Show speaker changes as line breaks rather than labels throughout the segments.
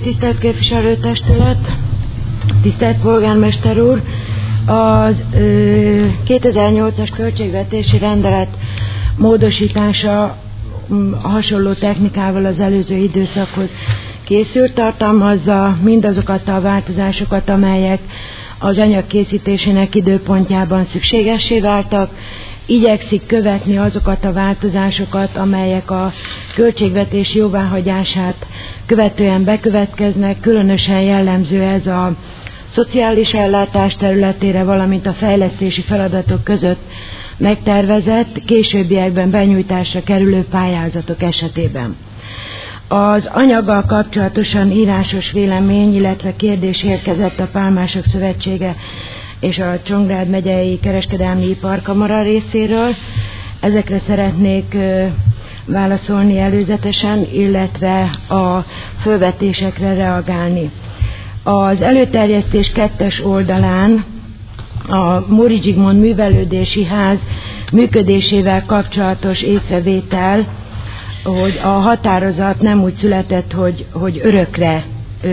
Tisztelt képviselőtestület, tisztelt polgármester úr! Az 2008-as költségvetési rendelet módosítása hasonló technikával az előző időszakhoz készült, tartalmazza mindazokat a változásokat, amelyek az anyag készítésének időpontjában szükségessé váltak, igyekszik követni azokat a változásokat, amelyek a költségvetés jóváhagyását követően bekövetkeznek. Különösen jellemző ez a szociális ellátás területére, valamint a fejlesztési feladatok között megtervezett, későbbiekben benyújtásra kerülő pályázatok esetében. Az anyaggal kapcsolatosan írásos vélemény, illetve kérdés érkezett a Pálmások Szövetsége és a Csongrád megyei kereskedelmi iparkamara részéről. Ezekre szeretnék válaszolni előzetesen, illetve a fölvetésekre reagálni. Az előterjesztés 2. oldalán a Móri Zsigmond Művelődési Ház működésével kapcsolatos észrevétel, hogy a határozat nem úgy született, hogy örökre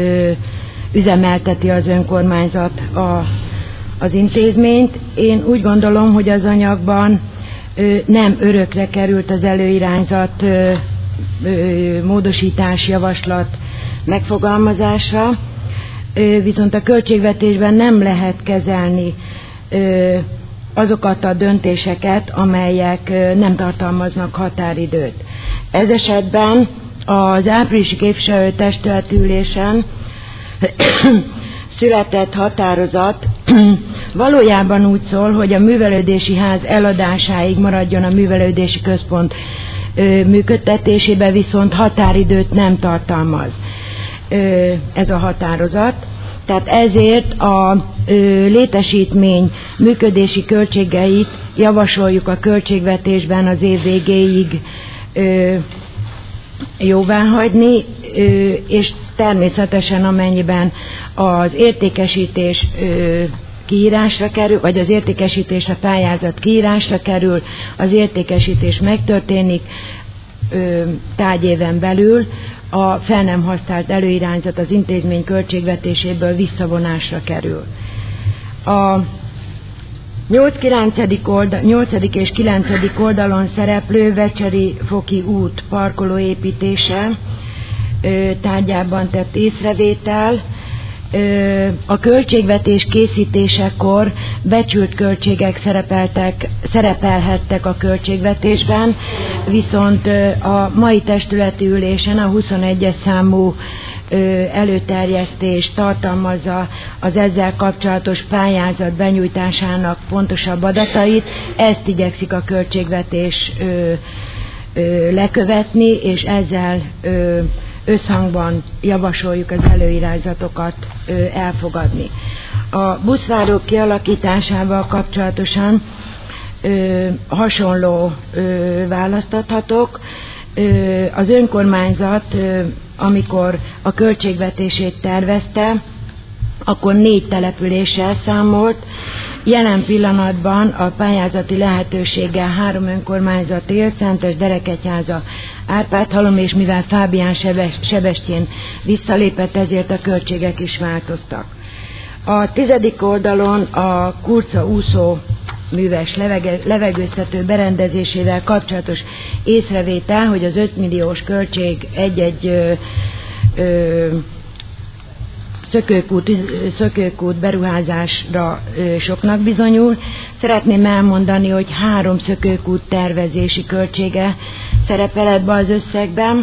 üzemelteti az önkormányzat az intézményt. Én úgy gondolom, hogy az anyagban nem örökre került az előirányzat módosítás javaslat megfogalmazásra, viszont a költségvetésben nem lehet kezelni azokat a döntéseket, amelyek nem tartalmaznak határidőt. Ez esetben az áprilisi képviselőtestületi ülésen született határozat valójában úgy szól, hogy a művelődési ház eladásáig maradjon a művelődési központ működtetésébe, viszont határidőt nem tartalmaz ez a határozat. Tehát ezért a létesítmény működési költségeit javasoljuk a költségvetésben az év végéig jóváhagyni, és természetesen amennyiben az értékesítés kiírásra kerül, vagy az értékesítésre pályázat kiírásra kerül, az értékesítés megtörténik tárgyéven belül, a fel nem használt előirányzat az intézmény költségvetéséből visszavonásra kerül. A 8. és 9. oldalon szereplő Vecseri Foki út parkolóépítése tárgyában tett észrevétel. A költségvetés készítésekor becsült költségek szerepelhettek a költségvetésben, viszont a mai testületi ülésen a 21-es számú előterjesztés tartalmazza az ezzel kapcsolatos pályázat benyújtásának pontosabb adatait. Ezt igyekszik a költségvetés lekövetni, és ezzel összhangban javasoljuk az előirányzatokat elfogadni. A buszvárók kialakításával kapcsolatosan hasonló választ adhatok. Az önkormányzat, amikor a költségvetését tervezte, akkor 4 településsel számolt. Jelen pillanatban a pályázati lehetőséggel 3 önkormányzat él, Szentes, Derekegyháza, Árpád-halom, és mivel Fábián Sebestyén visszalépett, ezért a költségek is változtak. A 10. oldalon a Kurca úszó műves levegőztető berendezésével kapcsolatos észrevétel, hogy az 5 milliós költség egy-egy szökőkút beruházásra soknak bizonyul. Szeretném elmondani, hogy 3 szökőkút tervezési költsége szerepel ebbe az összegben.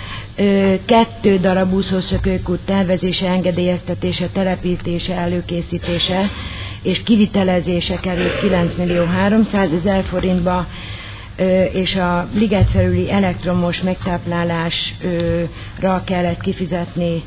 2 darab úszószökőkút tervezése, engedélyeztetése, telepítése, előkészítése és kivitelezése került 9.300.000 forintba, és a liget felüli elektromos megtáplálásra kellett kifizetni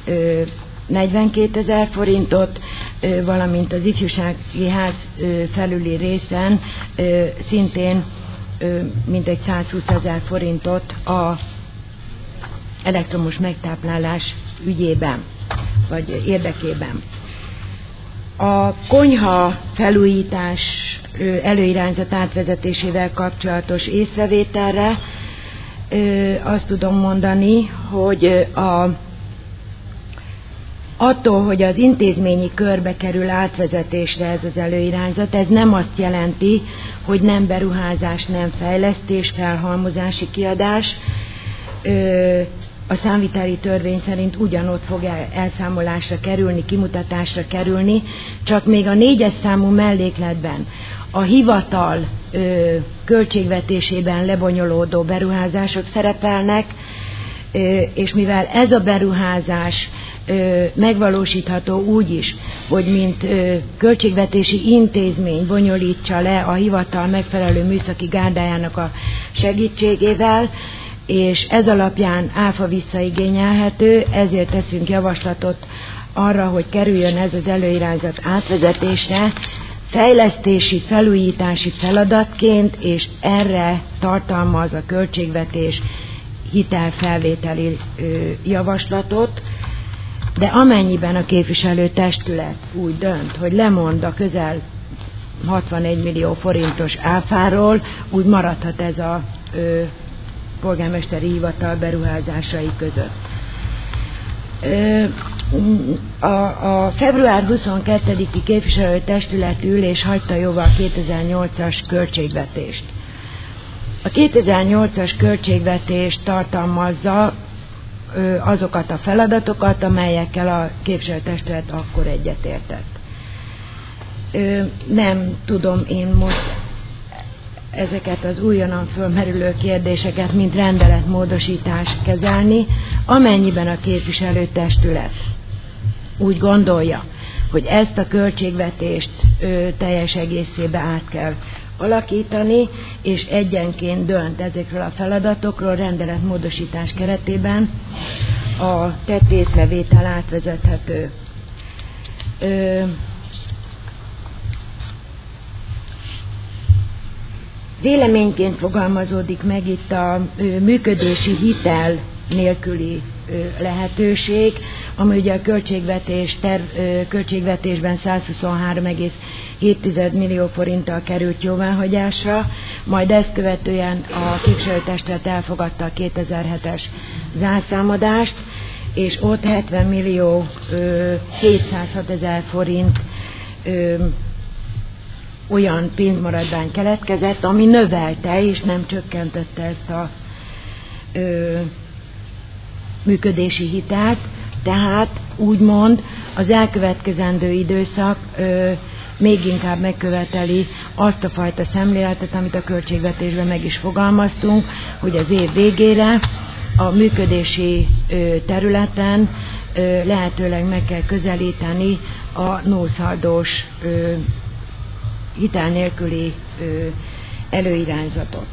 42.000 forintot, valamint az ifjúsági ház felüli részen szintén mintegy 120.000 forintot a elektromos megtáplálás ügyében, vagy érdekében. A konyha felújítás előirányzat átvezetésével kapcsolatos észrevételre azt tudom mondani, hogy a attól, hogy az intézményi körbe kerül átvezetésre ez az előirányzat, ez nem azt jelenti, hogy nem beruházás, nem fejlesztés, felhalmozási kiadás. A számviteli törvény szerint ugyanott fog elszámolásra kerülni, kimutatásra kerülni, csak még a 4-es számú mellékletben a hivatal költségvetésében lebonyolódó beruházások szerepelnek, és mivel ez a beruházás megvalósítható úgy is, hogy mint költségvetési intézmény bonyolítsa le a hivatal megfelelő műszaki gárdájának a segítségével, és ez alapján áfa visszaigényelhető, ezért teszünk javaslatot arra, hogy kerüljön ez az előirányzat átvezetésre, fejlesztési, felújítási feladatként, és erre tartalmaz a költségvetés hitelfelvételi javaslatot, de amennyiben a képviselőtestület úgy dönt, hogy lemond a közel 61 millió forintos áfáról, úgy maradhat ez a polgármesteri hivatal beruházásai között. A február 22-i képviselőtestület ülés hagyta jóvá a 2008-as költségvetést. A 2008-as költségvetés tartalmazza azokat a feladatokat, amelyekkel a képviselőtestület akkor egyetértett. Nem tudom én most ezeket az újonnan fölmerülő kérdéseket, mint rendeletmódosítást kezelni, amennyiben a képviselőtestület úgy gondolja, hogy ezt a költségvetést teljes egészébe át kell alakítani, és egyenként dönt ezekről a feladatokról rendeletmódosítás keretében, a tett észrevétel átvezethető. Véleményként fogalmazódik meg itt a működési hitel nélküli lehetőség, ami ugye a költségvetésben 123,7 millió forinttal került jóváhagyásra, majd ezt követően a képviselőtestület elfogadta a 2007-es zárszámadást, és ott 70 millió 706 000 forint olyan pénzmaradvány keletkezett, ami növelte és nem csökkentette ezt a működési hitelt, tehát úgymond az elkövetkezendő időszak még inkább megköveteli azt a fajta szemléletet, amit a költségvetésben meg is fogalmaztunk, hogy az év végére a működési területen lehetőleg meg kell közelíteni a nószaldós hitel nélküli előirányzatot.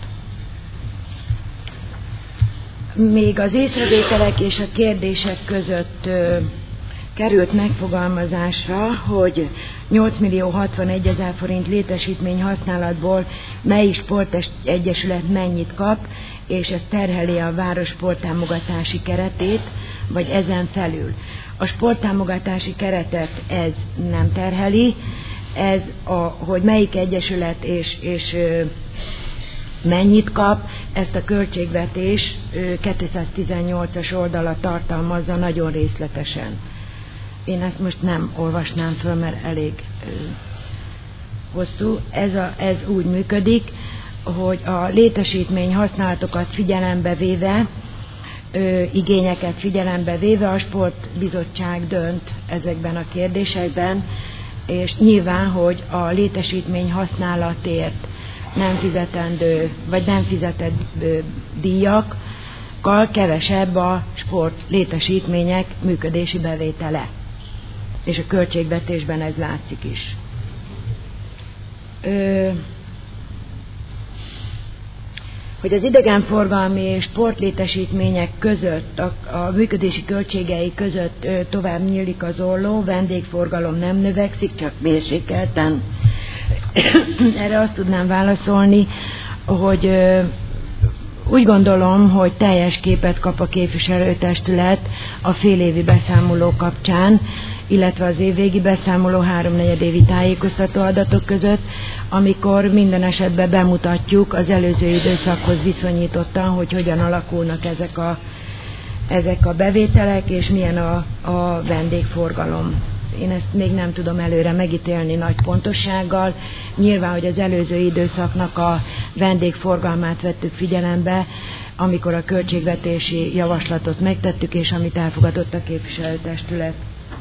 Még az észrevételek és a kérdések között került megfogalmazásra, hogy 8.061 000 forint létesítmény használatból mely sportegyesület mennyit kap, és ez terheli a város sporttámogatási keretét, vagy ezen felül. A sporttámogatási keretet ez nem terheli, ez hogy melyik egyesület és mennyit kap, ezt a költségvetés 218-as oldala tartalmazza nagyon részletesen. Én ezt most nem olvasnám föl, mert elég hosszú. Ez úgy működik, hogy a létesítmény használatokat figyelembe véve, igényeket figyelembe véve a sportbizottság dönt ezekben a kérdésekben, és nyilván, hogy a létesítmény használatért nem fizetendő, vagy nem fizetett díjakkal kevesebb a sport létesítmények működési bevétele. És a költségvetésben ez látszik is. Hogy az idegenforgalmi és sportlétesítmények között, a működési költségei között tovább nyílik az olló, vendégforgalom nem növekszik, csak mérsékelten. Erre azt tudnám válaszolni, hogy úgy gondolom, hogy teljes képet kap a képviselőtestület a félévi beszámoló kapcsán, illetve az évvégi beszámoló 3/4 évi tájékoztató adatok között, amikor minden esetben bemutatjuk az előző időszakhoz viszonyítottan, hogy hogyan alakulnak ezek a ezek a bevételek, és milyen a vendégforgalom. Én ezt még nem tudom előre megítélni nagy pontossággal. Nyilván, hogy az előző időszaknak a vendégforgalmát vettük figyelembe, amikor a költségvetési javaslatot megtettük, és amit elfogadott a képviselőtestület.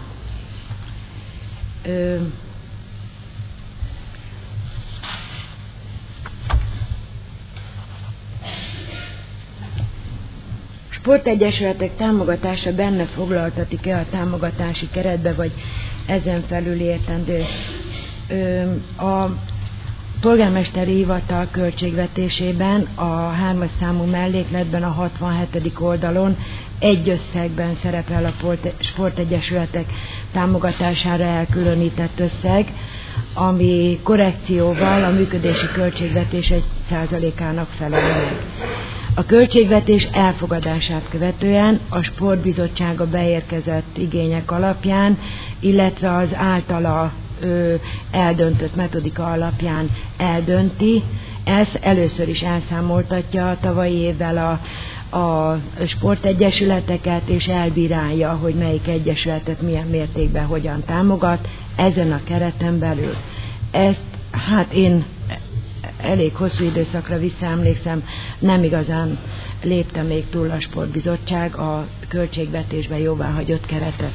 Sportegyesületek támogatása benne foglaltatik-e a támogatási keretbe, vagy ezen felül értendő? A polgármesteri hivatal költségvetésében a 3-as számú mellékletben a 67. oldalon egy összegben szerepel a sportegyesületek támogatására elkülönített összeg, ami korrekcióval a működési költségvetés 1%-ának felel meg. A költségvetés elfogadását követően a sportbizottsága beérkezett igények alapján, illetve az általa eldöntött metodika alapján eldönti, először is elszámoltatja a tavalyi évvel a sportegyesületeket, és elbírálja, hogy melyik egyesületet milyen mértékben hogyan támogat ezen a kereten belül. Ezt, én elég hosszú időszakra visszaemlékszem, nem igazán lépte még túl a sportbizottság a költségvetésben jóváhagyott keretet.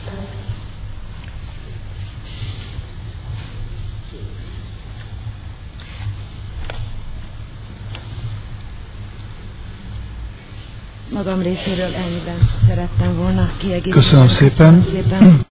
Magam részéről ennyiben szerettem volna kiegészíteni.
Köszönöm szépen.